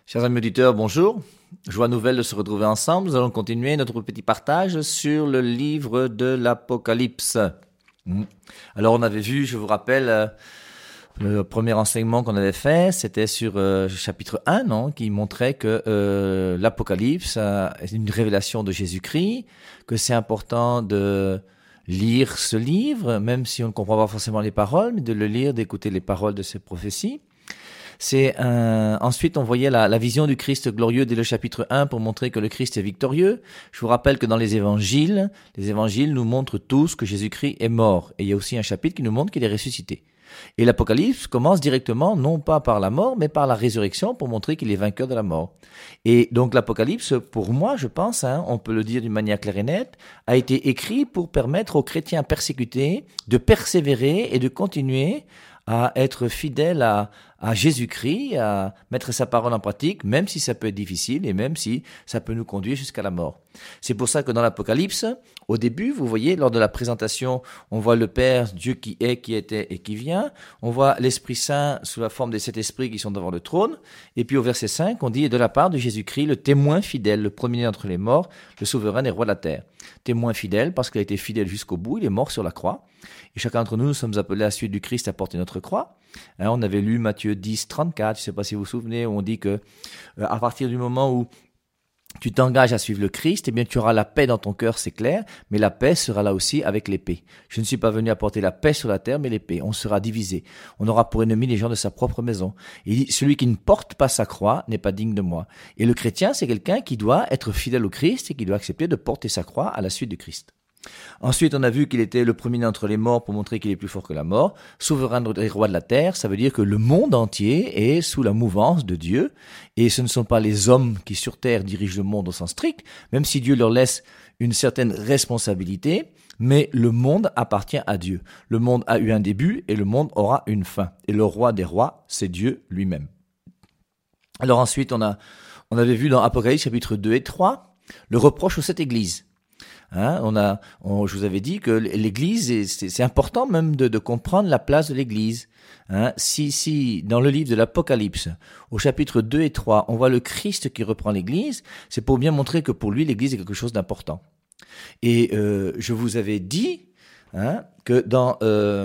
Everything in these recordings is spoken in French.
Chers amis auditeurs, bonjour. Joie nouvelle de se retrouver ensemble. Nous allons continuer notre petit partage sur le livre de l'Apocalypse. Alors on avait vu, je vous rappelle, le premier enseignement qu'on avait fait, c'était sur chapitre 1, qui montrait que l'Apocalypse est une révélation de Jésus-Christ, que c'est important de lire ce livre, même si on ne comprend pas forcément les paroles, mais de le lire, d'écouter les paroles de ces prophéties. Ensuite, on voyait la vision du Christ glorieux dès le chapitre 1 pour montrer que le Christ est victorieux. Je vous rappelle que dans les évangiles nous montrent tous que Jésus-Christ est mort. Et il y a aussi un chapitre qui nous montre qu'il est ressuscité. Et l'Apocalypse commence directement, non pas par la mort, mais par la résurrection pour montrer qu'il est vainqueur de la mort. Et donc l'Apocalypse, pour moi, je pense, on peut le dire d'une manière claire et nette, a été écrit pour permettre aux chrétiens persécutés de persévérer et de continuer à être fidèles à Jésus-Christ, à mettre sa parole en pratique, même si ça peut être difficile et même si ça peut nous conduire jusqu'à la mort. C'est pour ça que dans l'Apocalypse, au début, vous voyez, lors de la présentation, on voit le Père, Dieu qui est, qui était et qui vient. On voit l'Esprit Saint sous la forme des 7 esprits qui sont devant le trône. Et puis au verset 5, on dit de la part de Jésus-Christ, le témoin fidèle, le premier entre les morts, le souverain et roi de la terre. Témoin fidèle parce qu'il a été fidèle jusqu'au bout, il est mort sur la croix. Et chacun d'entre nous, nous sommes appelés à suivre du Christ à porter notre croix. On avait lu Matthieu 10, 34, je ne sais pas si vous vous souvenez, où on dit que à partir du moment où tu t'engages à suivre le Christ, eh bien tu auras la paix dans ton cœur, c'est clair, mais la paix sera là aussi avec l'épée. Je ne suis pas venu apporter la paix sur la terre, mais l'épée. On sera divisé. On aura pour ennemis les gens de sa propre maison. Il dit, celui qui ne porte pas sa croix n'est pas digne de moi. Et le chrétien, c'est quelqu'un qui doit être fidèle au Christ et qui doit accepter de porter sa croix à la suite du Christ. Ensuite, on a vu qu'il était le premier entre les morts pour montrer qu'il est plus fort que la mort. Souverain et roi de la terre, ça veut dire que le monde entier est sous la mouvance de Dieu. Et ce ne sont pas les hommes qui sur terre dirigent le monde au sens strict, même si Dieu leur laisse une certaine responsabilité, mais le monde appartient à Dieu. Le monde a eu un début et le monde aura une fin. Et le roi des rois, c'est Dieu lui-même. Alors ensuite, on avait vu dans Apocalypse chapitre 2 et 3, le reproche aux 7 églises. Je vous avais dit que l'Église, c'est important même de comprendre la place de l'Église. Si dans le livre de l'Apocalypse, au chapitre 2 et 3, on voit le Christ qui reprend l'Église, c'est pour bien montrer que pour lui, l'Église est quelque chose d'important. Et je vous avais dit que dans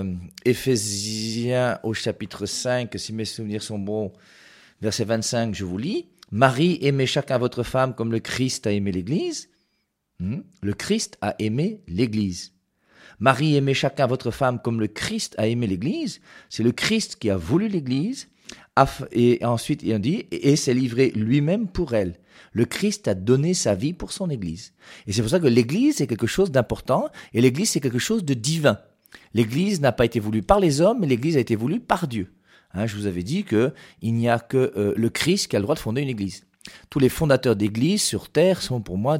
Éphésiens au chapitre 5, si mes souvenirs sont bons, verset 25, je vous lis, « Marie, aimez chacun votre femme comme le Christ a aimé l'Église. » Le Christ a aimé l'Église. Marie, aimez chacun votre femme comme le Christ a aimé l'Église. C'est le Christ qui a voulu l'Église. Et ensuite, il dit, et s'est livré lui-même pour elle. Le Christ a donné sa vie pour son Église. Et c'est pour ça que l'Église est quelque chose d'important et l'Église c'est quelque chose de divin. L'Église n'a pas été voulue par les hommes, mais l'Église a été voulue par Dieu. Je vous avais dit qu'il n'y a que le Christ qui a le droit de fonder une Église. Tous les fondateurs d'Église sur terre sont pour moi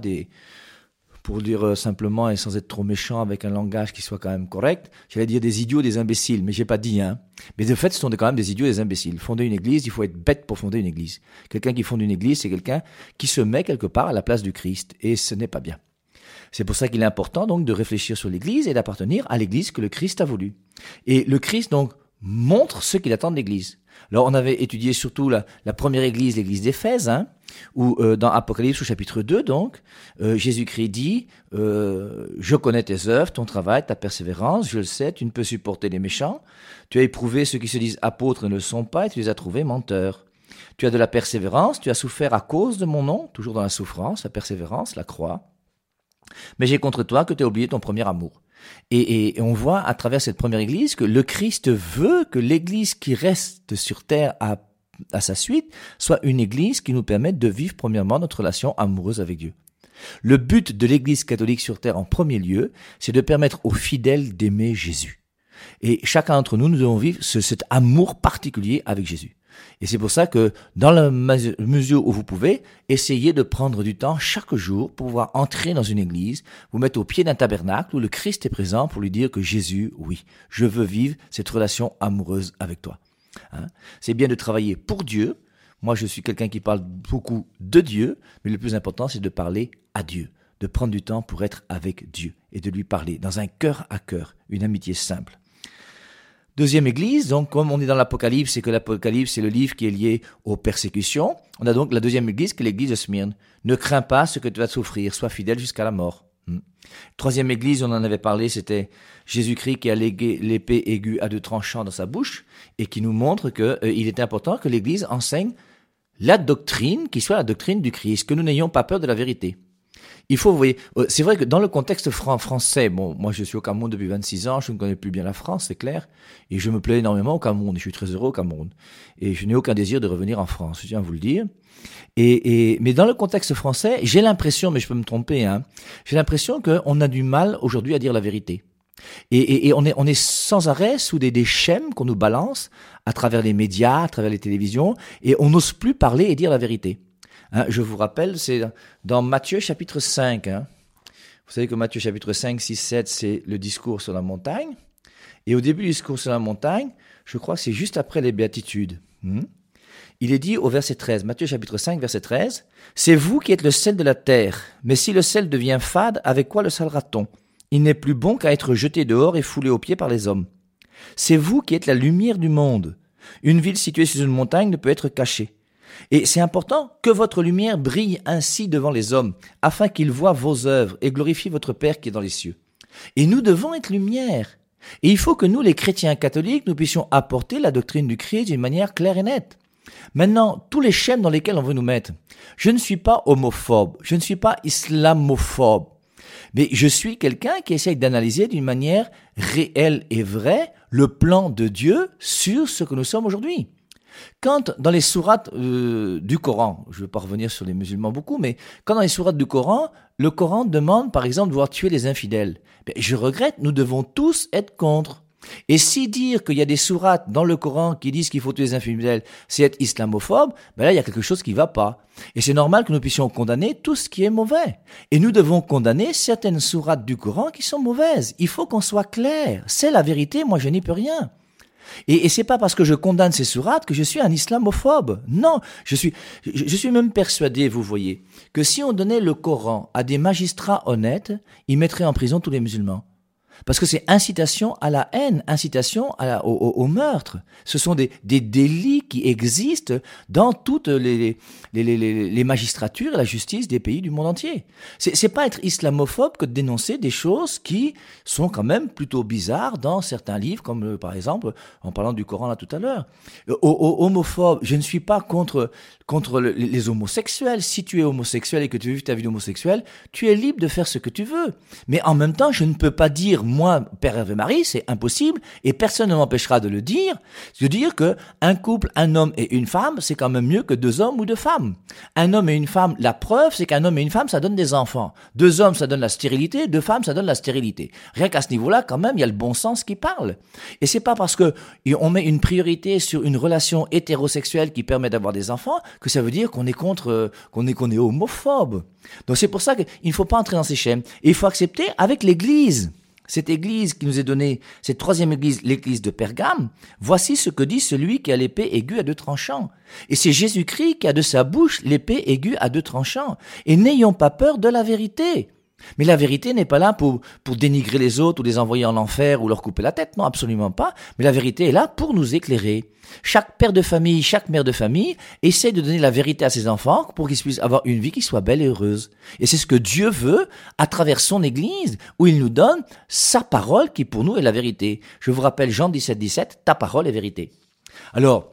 pour dire simplement et sans être trop méchant avec un langage qui soit quand même correct, j'allais dire des idiots, des imbéciles, mais j'ai pas dit, Mais de fait, ce sont quand même des idiots, des imbéciles. Fonder une église, il faut être bête pour fonder une église. Quelqu'un qui fonde une église, c'est quelqu'un qui se met quelque part à la place du Christ, et ce n'est pas bien. C'est pour ça qu'il est important donc de réfléchir sur l'église et d'appartenir à l'église que le Christ a voulu. Et le Christ donc montre ce qu'il attend de l'église. Alors on avait étudié surtout la première église, l'église d'Éphèse, où dans Apocalypse au chapitre 2, donc, Jésus-Christ dit « Je connais tes œuvres, ton travail, ta persévérance, je le sais, tu ne peux supporter les méchants. Tu as éprouvé ceux qui se disent apôtres et ne le sont pas, et tu les as trouvés menteurs. Tu as de la persévérance, tu as souffert à cause de mon nom, toujours dans la souffrance, la persévérance, la croix. Mais j'ai contre toi que tu as oublié ton premier amour. » Et on voit à travers cette première église que le Christ veut que l'église qui reste sur terre à sa suite soit une église qui nous permette de vivre premièrement notre relation amoureuse avec Dieu. Le but de l'église catholique sur terre en premier lieu, c'est de permettre aux fidèles d'aimer Jésus. Et chacun d'entre nous, nous devons vivre cet amour particulier avec Jésus. Et c'est pour ça que dans la mesure où vous pouvez, essayez de prendre du temps chaque jour pour pouvoir entrer dans une église, vous mettre au pied d'un tabernacle où le Christ est présent pour lui dire que Jésus, oui, je veux vivre cette relation amoureuse avec toi. C'est bien de travailler pour Dieu. Moi, je suis quelqu'un qui parle beaucoup de Dieu, mais le plus important, c'est de parler à Dieu, de prendre du temps pour être avec Dieu et de lui parler dans un cœur à cœur, une amitié simple. Deuxième église, donc comme on est dans l'Apocalypse et que l'Apocalypse c'est le livre qui est lié aux persécutions, on a donc la deuxième église qui est l'église de Smyrne. Ne crains pas ce que tu vas souffrir, sois fidèle jusqu'à la mort. Troisième église, on en avait parlé, c'était Jésus-Christ qui a l'épée aiguë à deux tranchants dans sa bouche et qui nous montre qu'il est important que l'église enseigne la doctrine qui soit la doctrine du Christ, que nous n'ayons pas peur de la vérité. Il faut, vous voyez, c'est vrai que dans le contexte français, bon, moi je suis au Cameroun depuis 26 ans, je ne connais plus bien la France, c'est clair, et je me plais énormément au Cameroun, et je suis très heureux au Cameroun, et je n'ai aucun désir de revenir en France, je tiens à vous le dire. Mais dans le contexte français, j'ai l'impression, mais je peux me tromper, j'ai l'impression qu'on a du mal aujourd'hui à dire la vérité. Et on est sans arrêt sous des schèmes qu'on nous balance à travers les médias, à travers les télévisions, et on n'ose plus parler et dire la vérité. Je vous rappelle, c'est dans Matthieu chapitre 5. Vous savez que Matthieu chapitre 5, 6, 7, c'est le discours sur la montagne. Et au début du discours sur la montagne, je crois que c'est juste après les béatitudes. Il est dit au verset 13, Matthieu chapitre 5, verset 13, « C'est vous qui êtes le sel de la terre, mais si le sel devient fade, avec quoi le salera-t-on ? Il n'est plus bon qu'à être jeté dehors et foulé aux pieds par les hommes. C'est vous qui êtes la lumière du monde. Une ville située sur une montagne ne peut être cachée. Et c'est important que votre lumière brille ainsi devant les hommes, afin qu'ils voient vos œuvres et glorifient votre Père qui est dans les cieux. Et nous devons être lumière. Et il faut que nous, les chrétiens catholiques, nous puissions apporter la doctrine du Christ d'une manière claire et nette. Maintenant, tous les schèmes dans lesquels on veut nous mettre, je ne suis pas homophobe, je ne suis pas islamophobe, mais je suis quelqu'un qui essaye d'analyser d'une manière réelle et vraie le plan de Dieu sur ce que nous sommes aujourd'hui. Quand dans les sourates du Coran, je ne vais pas revenir sur les musulmans beaucoup, mais quand dans les sourates du Coran, le Coran demande par exemple de voir tuer les infidèles. Je regrette, nous devons tous être contre. Et si dire qu'il y a des sourates dans le Coran qui disent qu'il faut tuer les infidèles, c'est être islamophobe, là il y a quelque chose qui ne va pas. Et c'est normal que nous puissions condamner tout ce qui est mauvais. Et nous devons condamner certaines sourates du Coran qui sont mauvaises. Il faut qu'on soit clair. C'est la vérité, moi je n'y peux rien. Et c'est pas parce que je condamne ces sourates que je suis un islamophobe. Non, je suis même persuadé, vous voyez, que si on donnait le Coran à des magistrats honnêtes, ils mettraient en prison tous les musulmans. Parce que c'est incitation à la haine, incitation au meurtre. Ce sont des délits qui existent dans toutes les magistratures et la justice des pays du monde entier. C'est pas être islamophobe que de dénoncer des choses qui sont quand même plutôt bizarres dans certains livres, comme par exemple, en parlant du Coran là tout à l'heure. Homophobe, je ne suis pas contre les homosexuels. Si tu es homosexuel et que tu vis ta vie d'homosexuel, tu es libre de faire ce que tu veux. Mais en même temps, je ne peux pas dire, moi, Père Hervé Marie, c'est impossible, et personne ne m'empêchera de le dire, de dire que un couple, un homme et une femme, c'est quand même mieux que deux hommes ou deux femmes. Un homme et une femme, la preuve, c'est qu'un homme et une femme, ça donne des enfants. Deux hommes, ça donne la stérilité, deux femmes, ça donne la stérilité. Rien qu'à ce niveau-là, quand même, il y a le bon sens qui parle. Et c'est pas parce que on met une priorité sur une relation hétérosexuelle qui permet d'avoir des enfants que ça veut dire qu'on est contre, qu'on est homophobe. Donc c'est pour ça qu'il ne faut pas entrer dans ces schèmes. Et il faut accepter avec l'Église. Cette église qui nous est donnée, cette troisième église, l'église de Pergame, voici ce que dit celui qui a l'épée aiguë à deux tranchants. Et c'est Jésus-Christ qui a de sa bouche l'épée aiguë à deux tranchants. Et n'ayons pas peur de la vérité. Mais la vérité n'est pas là pour dénigrer les autres ou les envoyer en enfer ou leur couper la tête. Non, absolument pas. Mais la vérité est là pour nous éclairer. Chaque père de famille, chaque mère de famille essaie de donner la vérité à ses enfants pour qu'ils puissent avoir une vie qui soit belle et heureuse. Et c'est ce que Dieu veut à travers son Église où il nous donne sa parole qui pour nous est la vérité. Je vous rappelle Jean 17, 17, ta parole est vérité. Alors,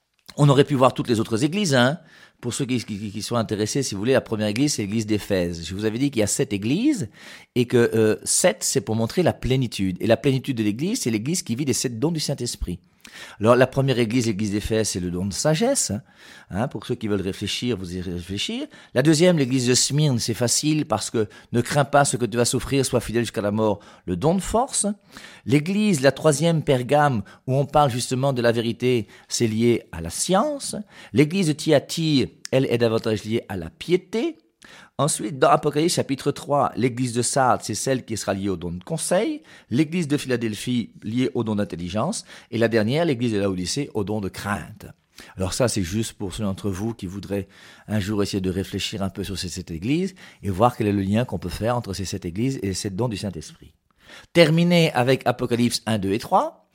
on aurait pu voir toutes les autres églises, Pour ceux qui sont intéressés, si vous voulez, la première église, c'est l'église d'Éphèse. Je vous avais dit qu'il y a 7 églises et que 7, c'est pour montrer la plénitude. Et la plénitude de l'église, c'est l'église qui vit des 7 dons du Saint-Esprit. Alors, la première église, l'église d'Éphèse, c'est le don de sagesse. Pour ceux qui veulent réfléchir, vous y réfléchir. La deuxième, l'église de Smyrne, c'est facile parce que ne crains pas ce que tu vas souffrir, sois fidèle jusqu'à la mort, le don de force. L'église, la troisième, Pergame, où on parle justement de la vérité, c'est lié à la science. L'église de Thyatire, elle est davantage liée à la piété. Ensuite, dans Apocalypse chapitre 3, l'église de Sardes, c'est celle qui sera liée au don de conseil. L'église de Philadelphie, liée au don d'intelligence. Et la dernière, l'église de Laodicée, au don de crainte. Alors ça, c'est juste pour ceux d'entre vous qui voudraient un jour essayer de réfléchir un peu sur ces 7 églises et voir quel est le lien qu'on peut faire entre ces 7 églises et les 7 dons du Saint-Esprit. Terminé avec Apocalypse 1, 2 et 3.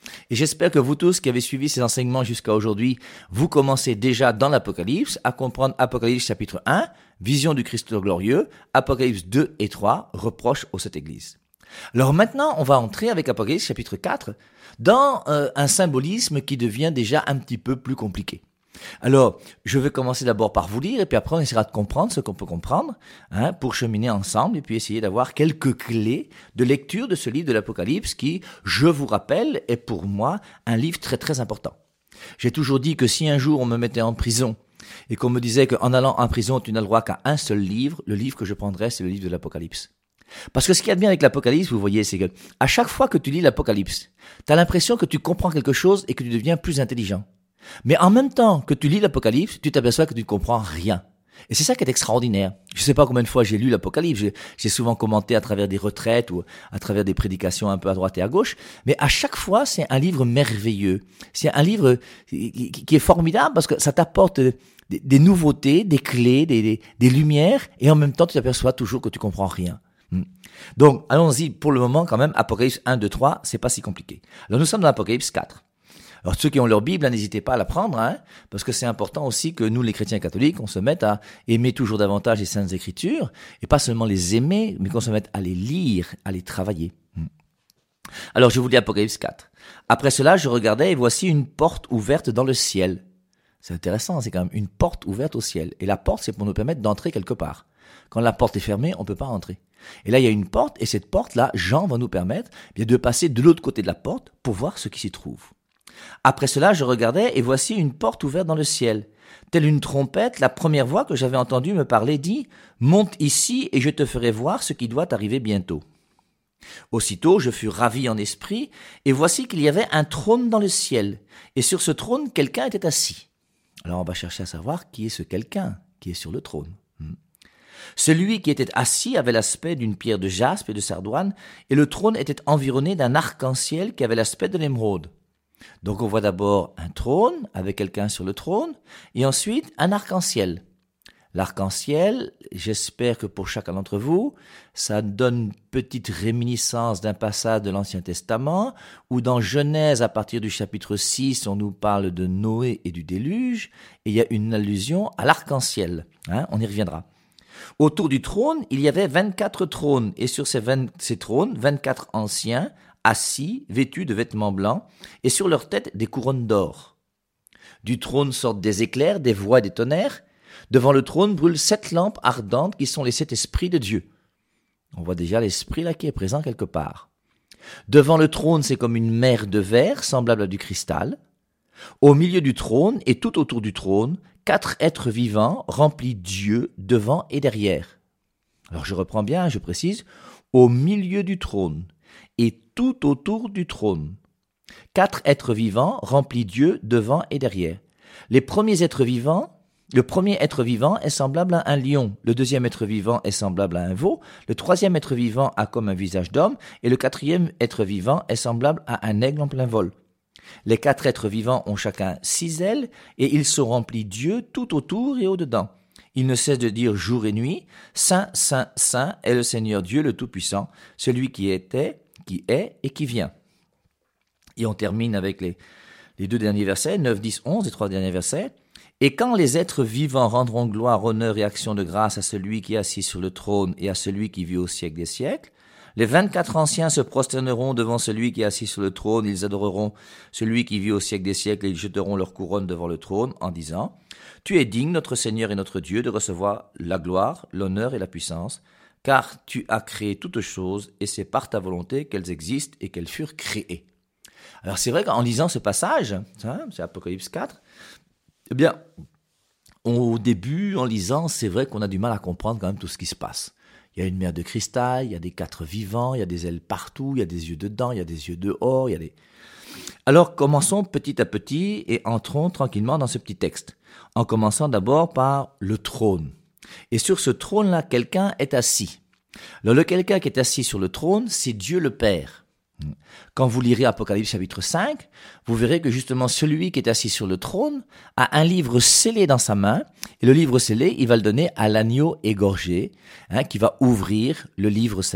Et j'espère que vous tous qui avez suivi ces enseignements jusqu'à aujourd'hui, vous commencez déjà dans l'Apocalypse à comprendre Apocalypse chapitre 1, vision du Christ glorieux, Apocalypse 2 et 3, reproche aux sept églises. Alors maintenant, on va entrer avec Apocalypse chapitre 4 dans un symbolisme qui devient déjà un petit peu plus compliqué. Alors, je vais commencer d'abord par vous lire et puis après on essaiera de comprendre ce qu'on peut comprendre pour cheminer ensemble et puis essayer d'avoir quelques clés de lecture de ce livre de l'Apocalypse qui, je vous rappelle, est pour moi un livre très très important. J'ai toujours dit que si un jour on me mettait en prison et qu'on me disait qu'en allant en prison tu n'as le droit qu'à un seul livre, le livre que je prendrais c'est le livre de l'Apocalypse. Parce que ce qu'il y a de bien avec l'Apocalypse, vous voyez, c'est que à chaque fois que tu lis l'Apocalypse, tu as l'impression que tu comprends quelque chose et que tu deviens plus intelligent. Mais en même temps que tu lis l'Apocalypse, tu t'aperçois que tu ne comprends rien. Et c'est ça qui est extraordinaire. Je ne sais pas combien de fois j'ai lu l'Apocalypse, j'ai souvent commenté à travers des retraites ou à travers des prédications un peu à droite et à gauche, mais à chaque fois c'est un livre merveilleux. C'est un livre qui est formidable parce que ça t'apporte des nouveautés, des clés, des lumières, et en même temps tu t'aperçois toujours que tu comprends rien. Donc, allons-y pour le moment quand même, Apocalypse 1, 2, 3, c'est pas si compliqué. Alors nous sommes dans l'Apocalypse 4. Alors ceux qui ont leur Bible, n'hésitez pas à la prendre, parce que c'est important aussi que nous, les chrétiens catholiques, on se mette à aimer toujours davantage les Saintes Écritures, et pas seulement les aimer, mais qu'on se mette à les lire, à les travailler. Alors je vous lis Apocalypse 4. Après cela, je regardais et voici une porte ouverte dans le ciel. C'est intéressant, c'est quand même une porte ouverte au ciel. Et la porte, c'est pour nous permettre d'entrer quelque part. Quand la porte est fermée, on ne peut pas entrer. Et là, il y a une porte, et cette porte-là, Jean va nous permettre de passer de l'autre côté de la porte pour voir ce qui s'y trouve. Après cela, je regardais, et voici une porte ouverte dans le ciel. Telle une trompette, la première voix que j'avais entendue me parler dit « Monte ici, et je te ferai voir ce qui doit arriver bientôt. » Aussitôt, je fus ravi en esprit, et voici qu'il y avait un trône dans le ciel, et sur ce trône, quelqu'un était assis. Alors, on va chercher à savoir qui est ce quelqu'un qui est sur le trône. Celui qui était assis avait l'aspect d'une pierre de jaspe et de sardoine, et le trône était environné d'un arc-en-ciel qui avait l'aspect de l'émeraude. Donc on voit d'abord un trône avec quelqu'un sur le trône, et ensuite un arc-en-ciel. L'arc-en-ciel, j'espère que pour chacun d'entre vous, ça donne une petite réminiscence d'un passage de l'Ancien Testament, où dans Genèse, à partir du chapitre 6, on nous parle de Noé et du déluge, et il y a une allusion à l'arc-en-ciel. On y reviendra. Autour du trône, il y avait 24 trônes, et sur ces trônes, 24 anciens, assis, vêtus de vêtements blancs, et sur leur tête des couronnes d'or. Du trône sortent des éclairs, des voix et des tonnerres. Devant le trône brûlent 7 lampes ardentes qui sont les 7 esprits de Dieu. On voit déjà l'esprit là qui est présent quelque part. Devant le trône, c'est comme une mer de verre, semblable à du cristal. Au milieu du trône, et tout autour du trône, 4 êtres vivants remplis d'yeux devant et derrière. Alors je reprends bien, je précise, au milieu du trône, et tout autour du trône. 4 êtres vivants remplis d'yeux devant et derrière. Le premier être vivant est semblable à un lion, le deuxième être vivant est semblable à un veau, le troisième être vivant a comme un visage d'homme, et le quatrième être vivant est semblable à un aigle en plein vol. Les 4 êtres vivants ont chacun 6 ailes, et ils sont remplis d'yeux tout autour et au-dedans. Ils ne cessent de dire jour et nuit, Saint, Saint, Saint est le Seigneur Dieu le Tout-Puissant, celui qui était, qui est et qui vient. Et on termine avec les 2 derniers versets, 9, 10, 11, les 3 derniers versets. Et quand les êtres vivants rendront gloire, honneur et action de grâce à celui qui est assis sur le trône et à celui qui vit au siècle des siècles, les 24 anciens se prosterneront devant celui qui est assis sur le trône, ils adoreront celui qui vit au siècle des siècles et ils jeteront leur couronne devant le trône en disant « Tu es digne, notre Seigneur et notre Dieu, de recevoir la gloire, l'honneur et la puissance, car tu as créé toutes choses et c'est par ta volonté qu'elles existent et qu'elles furent créées. » Alors c'est vrai qu'en lisant ce passage, c'est Apocalypse 4, eh bien, au début, en lisant, c'est vrai qu'on a du mal à comprendre quand même tout ce qui se passe. Il y a une mer de cristal, il y a des 4 vivants, il y a des ailes partout, il y a des yeux dedans, il y a des yeux dehors, il y a des... Alors, commençons petit à petit et entrons tranquillement dans ce petit texte, en commençant d'abord par le trône. Et sur ce trône-là, quelqu'un est assis. Alors, le quelqu'un qui est assis sur le trône, c'est Dieu le Père. Quand vous lirez Apocalypse chapitre 5, vous verrez que justement celui qui est assis sur le trône a un livre scellé dans sa main, et le livre scellé, il va le donner à l'agneau égorgé, qui va ouvrir le livre scellé.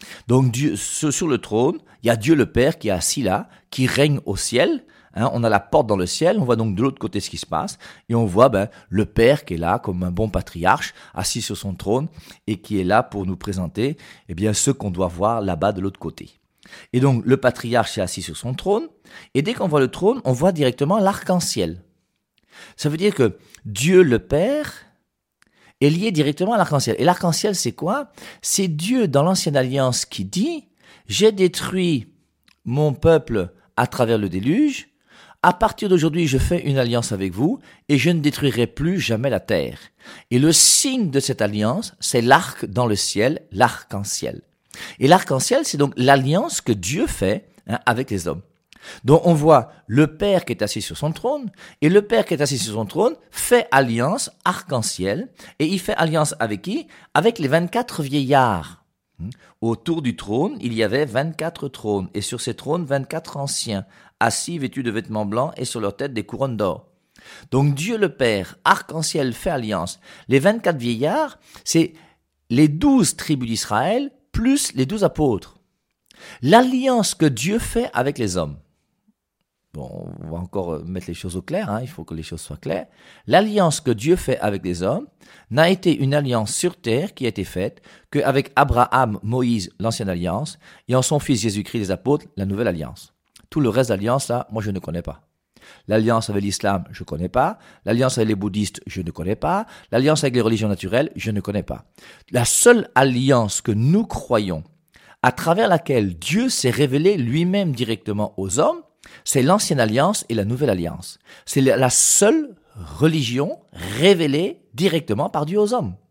Donc Dieu, sur le trône, il y a Dieu le Père qui est assis là, qui règne au ciel. On a la porte dans le ciel, on voit donc de l'autre côté ce qui se passe, et on voit le Père qui est là comme un bon patriarche, assis sur son trône, et qui est là pour nous présenter ce qu'on doit voir là-bas de l'autre côté. Et donc le patriarche est assis sur son trône, et dès qu'on voit le trône, on voit directement l'arc-en-ciel. Ça veut dire que Dieu le Père est lié directement à l'arc-en-ciel. Et l'arc-en-ciel, c'est quoi? C'est Dieu dans l'Ancienne Alliance qui dit « J'ai détruit mon peuple à travers le déluge. À partir d'aujourd'hui, je fais une alliance avec vous et je ne détruirai plus jamais la terre. » Et le signe de cette alliance, c'est l'arc dans le ciel, l'arc-en-ciel. Et l'arc-en-ciel, c'est donc l'alliance que Dieu fait avec les hommes. Donc on voit le Père qui est assis sur son trône, et le Père qui est assis sur son trône fait alliance arc-en-ciel, et il fait alliance avec qui? Avec les 24 vieillards. Autour du trône, il y avait 24 trônes, et sur ces trônes, 24 anciens, assis vêtus de vêtements blancs, et sur leur tête des couronnes d'or. Donc Dieu le Père, arc-en-ciel, fait alliance. Les 24 vieillards, c'est les 12 tribus d'Israël, plus les 12 apôtres. L'alliance que Dieu fait avec les hommes. Bon, on va encore mettre les choses au clair, il faut que les choses soient claires. L'alliance que Dieu fait avec les hommes n'a été une alliance sur terre qui a été faite qu'avec Abraham, Moïse, l'ancienne alliance, et en son fils Jésus-Christ, les apôtres, la nouvelle alliance. Tout le reste d'alliance, là, moi je ne connais pas. L'alliance avec l'islam, je ne connais pas. L'alliance avec les bouddhistes, je ne connais pas. L'alliance avec les religions naturelles, je ne connais pas. La seule alliance que nous croyons, à travers laquelle Dieu s'est révélé lui-même directement aux hommes, c'est l'ancienne alliance et la nouvelle alliance. C'est la seule religion révélée directement par Dieu aux hommes.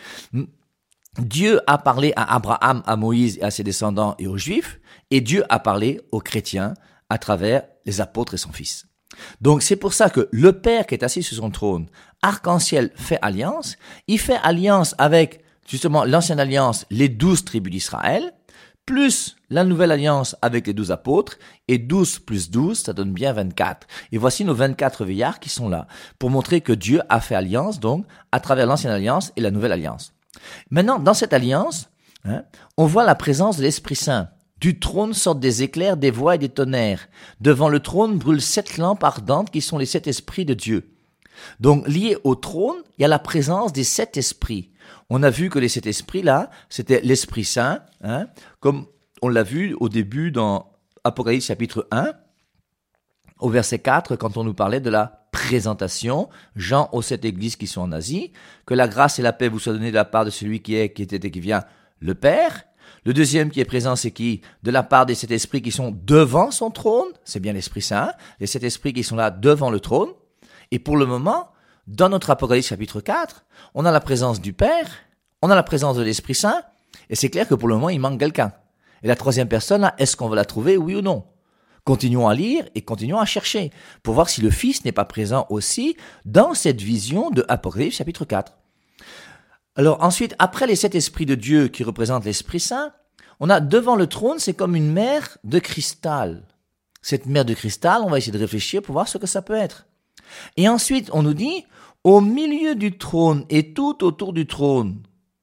Dieu a parlé à Abraham, à Moïse et à ses descendants et aux Juifs, et Dieu a parlé aux chrétiens à travers les apôtres et son Fils. Donc c'est pour ça que le Père qui est assis sur son trône, arc-en-ciel, fait alliance. Il fait alliance avec justement l'ancienne alliance, les 12 tribus d'Israël, plus la nouvelle alliance avec les 12 apôtres, et 12 plus 12, ça donne bien 24. Et voici nos 24 vieillards qui sont là, pour montrer que Dieu a fait alliance, donc, à travers l'ancienne alliance et la nouvelle alliance. Maintenant, dans cette alliance, on voit la présence de l'Esprit Saint. Du trône sortent des éclairs, des voix et des tonnerres. Devant le trône brûlent 7 lampes ardentes qui sont les 7 esprits de Dieu. Donc, lié au trône, il y a la présence des 7 esprits. On a vu que les 7 esprits-là, c'était l'Esprit Saint, comme on l'a vu au début dans Apocalypse chapitre 1, au verset 4, quand on nous parlait de la présentation, Jean aux 7 églises qui sont en Asie, que la grâce et la paix vous soient données de la part de celui qui est, qui était et qui vient, le Père. Le deuxième qui est présent, c'est qui? De la part des 7 esprits qui sont devant son trône, c'est bien l'Esprit Saint, les 7 esprits qui sont là devant le trône. Et pour le moment, dans notre Apocalypse chapitre 4, on a la présence du Père, on a la présence de l'Esprit Saint, et c'est clair que pour le moment, il manque quelqu'un. Et la troisième personne, là, est-ce qu'on va la trouver, oui ou non? Continuons à lire et continuons à chercher, pour voir si le Fils n'est pas présent aussi dans cette vision de Apocalypse chapitre 4. Alors ensuite, après les 7 esprits de Dieu qui représentent l'Esprit Saint, on a devant le trône, c'est comme une mer de cristal. Cette mer de cristal, on va essayer de réfléchir pour voir ce que ça peut être. Et ensuite, on nous dit, au milieu du trône et tout autour du trône,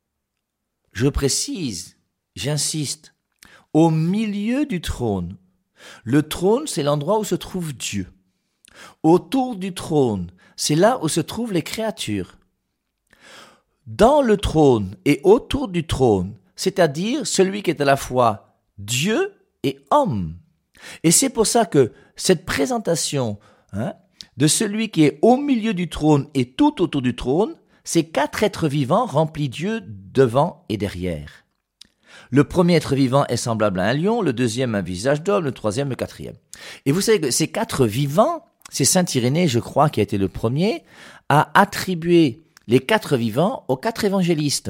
je précise, j'insiste, au milieu du trône. Le trône, c'est l'endroit où se trouve Dieu. Autour du trône, c'est là où se trouvent les créatures. Dans le trône et autour du trône, c'est-à-dire celui qui est à la fois Dieu et homme. Et c'est pour ça que cette présentation de celui qui est au milieu du trône et tout autour du trône, c'est 4 êtres vivants remplis Dieu devant et derrière. Le premier être vivant est semblable à un lion, le deuxième un visage d'homme, le troisième le quatrième. Et vous savez que ces 4 vivants, c'est saint Irénée, je crois, qui a été le premier à attribuer les 4 vivants aux 4 évangélistes.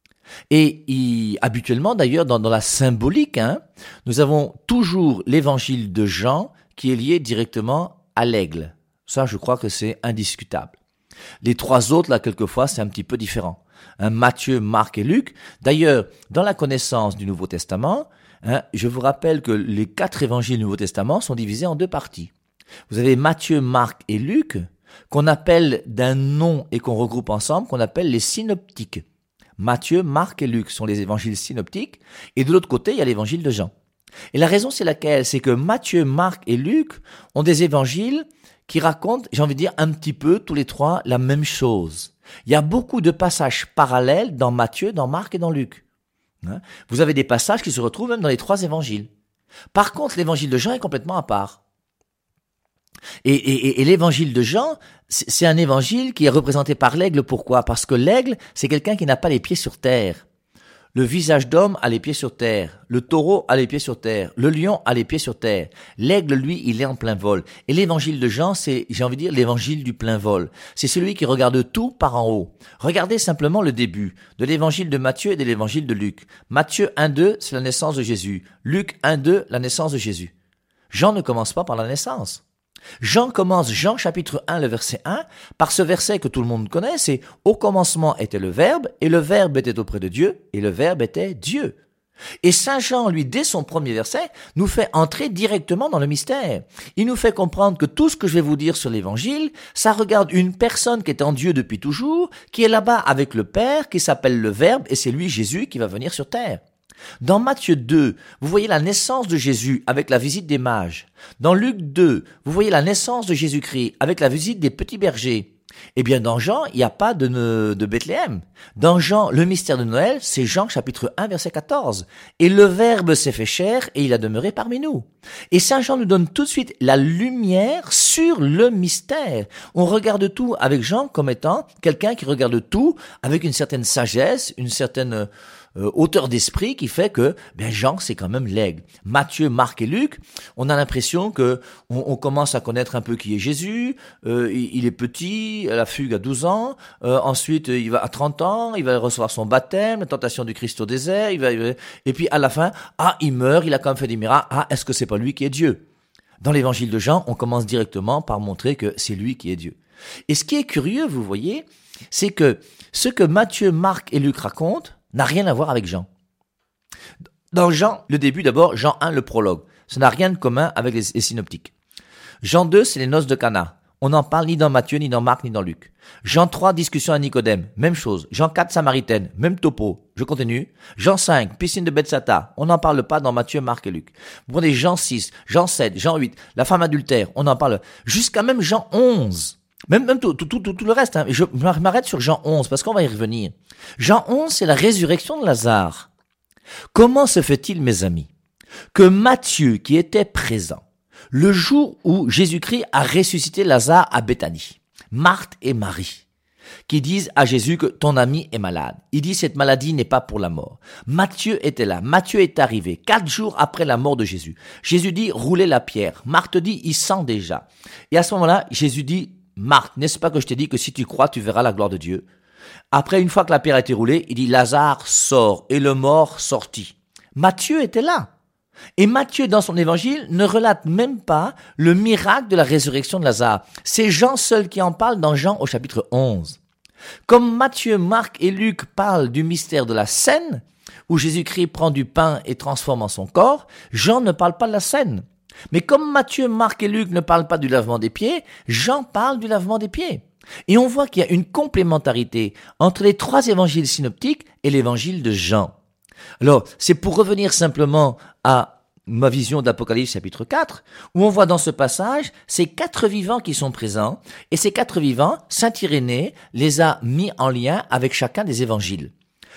Et habituellement, d'ailleurs, dans la symbolique, nous avons toujours l'évangile de Jean qui est lié directement à l'aigle. Ça, je crois que c'est indiscutable. Les 3 autres, là, quelquefois, c'est un petit peu différent. Matthieu, Marc et Luc. D'ailleurs, dans la connaissance du Nouveau Testament, je vous rappelle que les 4 évangiles du Nouveau Testament sont divisés en 2 parties. Vous avez Matthieu, Marc et Luc, qu'on appelle d'un nom et qu'on regroupe ensemble, qu'on appelle les synoptiques. Matthieu, Marc et Luc sont les évangiles synoptiques, et de l'autre côté, il y a l'évangile de Jean. Et la raison, c'est laquelle? C'est que Matthieu, Marc et Luc ont des évangiles qui racontent, j'ai envie de dire, un petit peu, tous les trois, la même chose. Il y a beaucoup de passages parallèles dans Matthieu, dans Marc et dans Luc. Vous avez des passages qui se retrouvent même dans les trois évangiles. Par contre, l'évangile de Jean est complètement à part. Et l'évangile de Jean, c'est un évangile qui est représenté par l'aigle. Pourquoi? Parce que l'aigle, c'est quelqu'un qui n'a pas les pieds sur terre. Le visage d'homme a les pieds sur terre. Le taureau a les pieds sur terre. Le lion a les pieds sur terre. L'aigle, lui, il est en plein vol. Et l'évangile de Jean, c'est, j'ai envie de dire, l'évangile du plein vol. C'est celui qui regarde tout par en haut. Regardez simplement le début de l'évangile de Matthieu et de l'évangile de Luc. Matthieu 1-2, c'est la naissance de Jésus. Luc 1-2, la naissance de Jésus. Jean ne commence pas par la naissance. Jean commence, Jean chapitre 1, le verset 1, par ce verset que tout le monde connaît, c'est « Au commencement était le Verbe, et le Verbe était auprès de Dieu, et le Verbe était Dieu ». Et Saint Jean, lui, dès son premier verset, nous fait entrer directement dans le mystère. Il nous fait comprendre que tout ce que je vais vous dire sur l'évangile, ça regarde une personne qui est en Dieu depuis toujours, qui est là-bas avec le Père, qui s'appelle le Verbe, et c'est lui, Jésus, qui va venir sur terre. Dans Matthieu 2, vous voyez la naissance de Jésus avec la visite des mages. Dans Luc 2, vous voyez la naissance de Jésus-Christ avec la visite des petits bergers. Eh bien, dans Jean, il n'y a pas de Bethléem. Dans Jean, le mystère de Noël, c'est Jean chapitre 1, verset 14. Et le Verbe s'est fait chair et il a demeuré parmi nous. Et Saint Jean nous donne tout de suite la lumière sur le mystère. On regarde tout avec Jean comme étant quelqu'un qui regarde tout avec une certaine sagesse, une certaine hauteur d'esprit qui fait que Jean, c'est quand même l'aigle. Matthieu, Marc et Luc, on a l'impression que on commence à connaître un peu qui est Jésus. Il est petit, la fugue à 12 ans. Ensuite, il va à 30 ans, il va recevoir son baptême, la tentation du Christ au désert. Et puis à la fin, il meurt, il a quand même fait des miracles. Est-ce que c'est pas lui qui est Dieu? Dans l'évangile de Jean, on commence directement par montrer que c'est lui qui est Dieu. Et ce qui est curieux, vous voyez, c'est que ce que Matthieu, Marc et Luc racontent n'a rien à voir avec Jean. Dans Jean, le début d'abord, Jean 1, le prologue. Ça n'a rien de commun avec les synoptiques. Jean 2, c'est les noces de Cana. On n'en parle ni dans Matthieu, ni dans Marc, ni dans Luc. Jean 3, discussion à Nicodème. Même chose. Jean 4, Samaritaine. Même topo. Je continue. Jean 5, piscine de Bethsata. On n'en parle pas dans Matthieu, Marc et Luc. Vous prenez Jean 6, Jean 7, Jean 8, la femme adultère. On en parle. Jusqu'à même Jean 11. Même tout le reste. Je m'arrête sur Jean 11 parce qu'on va y revenir. Jean 11, c'est la résurrection de Lazare. Comment se fait-il, mes amis, que Matthieu, qui était présent le jour où Jésus-Christ a ressuscité Lazare à Béthanie, Marthe et Marie, qui disent à Jésus que ton ami est malade. Il dit cette maladie n'est pas pour la mort. Matthieu était là. Matthieu est arrivé 4 jours après la mort de Jésus. Jésus dit roulez la pierre. Marthe dit il sent déjà. Et à ce moment-là, Jésus dit Marthe, n'est-ce pas que je t'ai dit que si tu crois, tu verras la gloire de Dieu? Après, une fois que la pierre a été roulée, il dit Lazare sort et le mort sortit. Matthieu était là. Et Matthieu, dans son évangile, ne relate même pas le miracle de la résurrection de Lazare. C'est Jean seul qui en parle dans Jean au chapitre 11. Comme Matthieu, Marc et Luc parlent du mystère de la scène, où Jésus-Christ prend du pain et transforme en son corps, Jean ne parle pas de la scène. Mais comme Matthieu, Marc et Luc ne parlent pas du lavement des pieds, Jean parle du lavement des pieds. Et on voit qu'il y a une complémentarité entre les 3 évangiles synoptiques et l'évangile de Jean. Alors, c'est pour revenir simplement à ma vision d'Apocalypse chapitre 4, où on voit dans ce passage ces 4 vivants qui sont présents, et ces 4 vivants, saint Irénée les a mis en lien avec chacun des évangiles.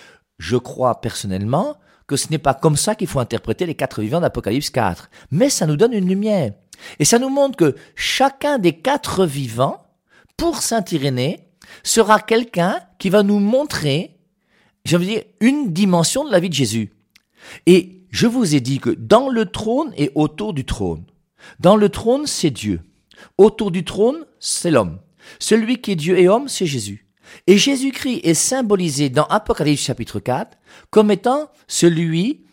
Je crois personnellement que ce n'est pas comme ça qu'il faut interpréter les 4 vivants d'Apocalypse 4, mais ça nous donne une lumière. Et ça nous montre que chacun des 4 vivants, pour saint Irénée, sera quelqu'un qui va nous montrer, je veux dire, une dimension de la vie de Jésus. Et je vous ai dit que dans le trône et autour du trône, dans le trône, c'est Dieu. Autour du trône, c'est l'homme. Celui qui est Dieu et homme, c'est Jésus. Et Jésus-Christ est symbolisé dans Apocalypse chapitre 4 comme étant celui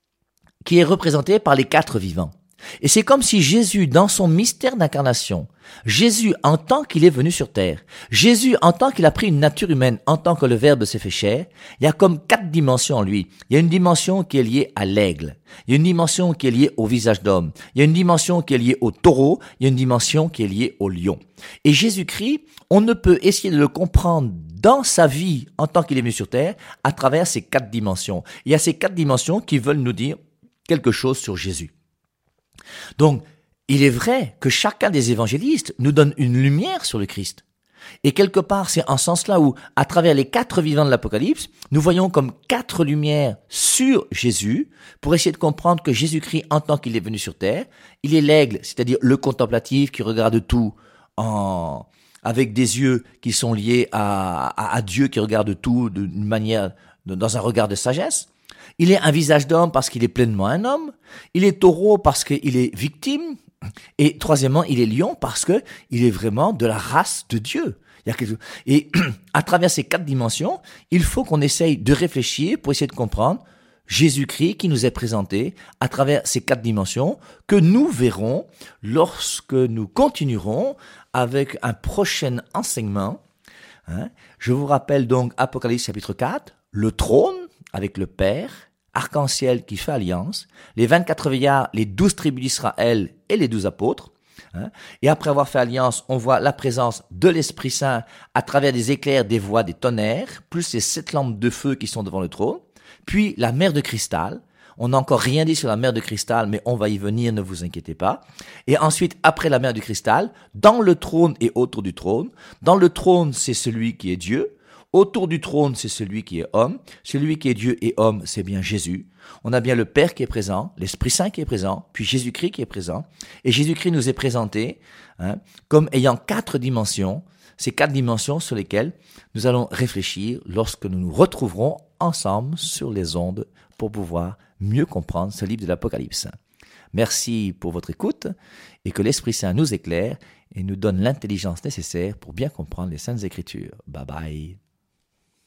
qui est représenté par les 4 vivants. Et c'est comme si Jésus, dans son mystère d'incarnation, Jésus, en tant qu'il est venu sur terre, Jésus, en tant qu'il a pris une nature humaine, en tant que le Verbe s'est fait chair, il y a comme 4 dimensions en lui. Il y a une dimension qui est liée à l'aigle. Il y a une dimension qui est liée au visage d'homme. Il y a une dimension qui est liée au taureau. Il y a une dimension qui est liée au lion. Et Jésus-Christ, on ne peut essayer de le comprendre dans sa vie en tant qu'il est venu sur terre à travers ces 4 dimensions. Il y a ces 4 dimensions qui veulent nous dire quelque chose sur Jésus. Donc, il est vrai que chacun des évangélistes nous donne une lumière sur le Christ. Et quelque part, c'est en ce sens-là où, à travers les 4 vivants de l'Apocalypse, nous voyons comme 4 lumières sur Jésus pour essayer de comprendre que Jésus-Christ, en tant qu'il est venu sur terre, il est l'aigle, c'est-à-dire le contemplatif qui regarde tout avec des yeux qui sont liés à Dieu, qui regarde tout d'une manière, dans un regard de sagesse. Il est un visage d'homme parce qu'il est pleinement un homme. Il est taureau parce qu'il est victime. Et troisièmement, il est lion parce que il est vraiment de la race de Dieu. Et à travers ces 4 dimensions, il faut qu'on essaye de réfléchir pour essayer de comprendre Jésus-Christ qui nous est présenté à travers ces 4 dimensions que nous verrons lorsque nous continuerons avec un prochain enseignement. Je vous rappelle donc Apocalypse chapitre 4, le trône avec le Père, arc-en-ciel qui fait alliance, les 24 vieillards, les 12 tribus d'Israël et les 12 apôtres. Et après avoir fait alliance, on voit la présence de l'Esprit Saint à travers des éclairs, des voix, des tonnerres, plus les 7 lampes de feu qui sont devant le trône. Puis la mer de cristal. On n'a encore rien dit sur la mer de cristal, mais on va y venir, ne vous inquiétez pas. Et ensuite, après la mer de cristal, dans le trône et autour du trône. Dans le trône, c'est celui qui est Dieu. Autour du trône, c'est celui qui est homme. Celui qui est Dieu et homme, c'est bien Jésus. On a bien le Père qui est présent, l'Esprit Saint qui est présent, puis Jésus-Christ qui est présent. Et Jésus-Christ nous est présenté comme ayant 4 dimensions, ces 4 dimensions sur lesquelles nous allons réfléchir lorsque nous nous retrouverons ensemble sur les ondes pour pouvoir mieux comprendre ce livre de l'Apocalypse. Merci pour votre écoute et que l'Esprit Saint nous éclaire et nous donne l'intelligence nécessaire pour bien comprendre les Saintes Écritures. Bye bye.